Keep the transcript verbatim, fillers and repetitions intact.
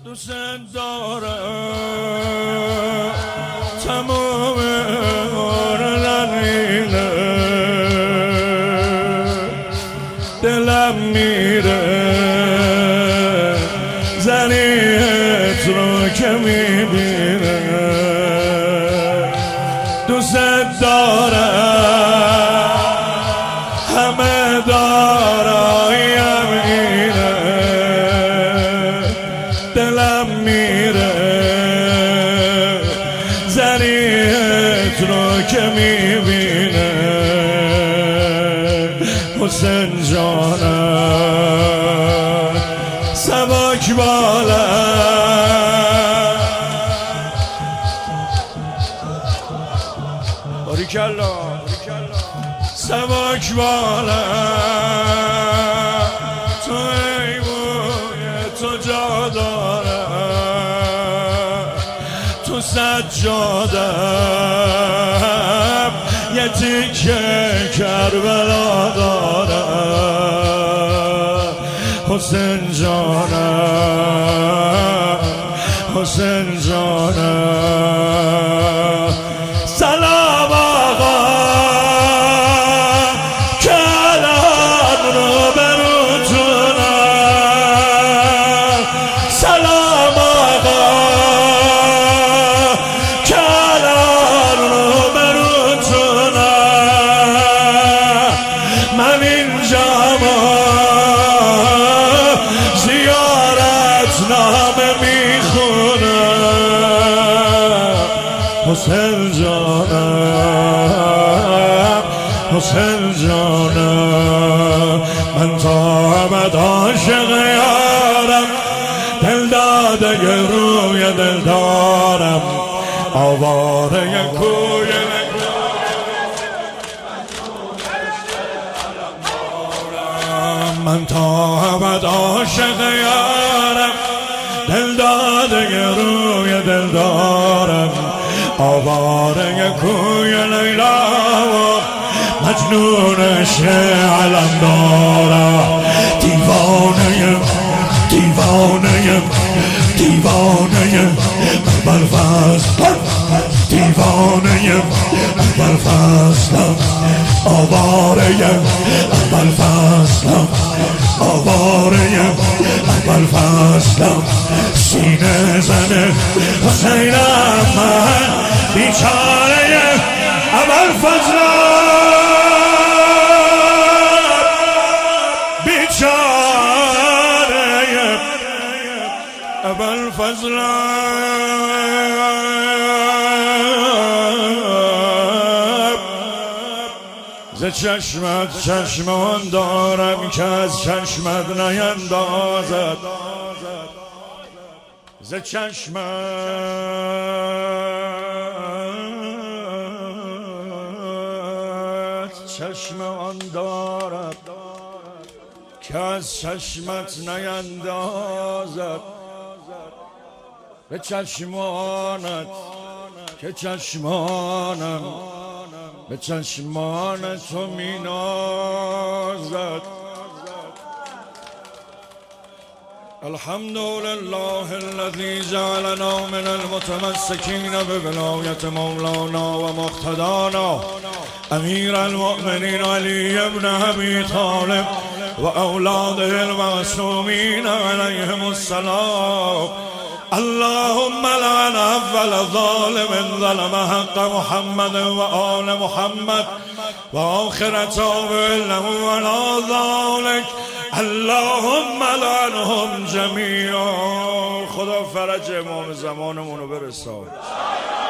دوست دارم تمام عمرنینه دلم میره زنیت رو که میبینه دوست دارم همه دارایم اینه دلم میره زنیت رو که میبینه حسین جانم سبک بالا باریکالله سبک بالا تو ای بوی تو جا داره تو سجادم یه تیکه کربلا داره حسین جانم حسین جانم سلام آقا کلام رو بروتونم سلام آقا کلام رو بروتونم من اینجا زیارت نامه میخونم حسین جانم حسین جانم من تا ابد عاشق یارم دل داده روی دل دارم آواره کوی من تا ابد عاشق یارم دل داده روی دل دارم آواره کوی لیلا و مجنونش علم دارم دیوانه دیوانه دیوانه اول فصل دیوانه اول فصلم آواره اول فصلم آواره اول فصلم سینه زنه حسینم من بیچاره اول فصلم بیچاره اول فصلم ز چشمت چشمان دارم که از چشمت نیندازد ز چشمت چشمان دارم که از چشمت نیندازد به چشمانت که چشمانم به چشمان تو می نازد الحمد لله الذي جعلنا من المتمسكين بولایت مولانا و مقتدانا امیر المؤمنین علی بن ابی طالب و اولاده المعصومین علیهم السلام اللهم لعن اول ظالم ظلم حق محمد و آل محمد و آخر تابع له ولا ذلك اللهم لعنهم جمیعا. خدا فرج امام زمانمونو برسان.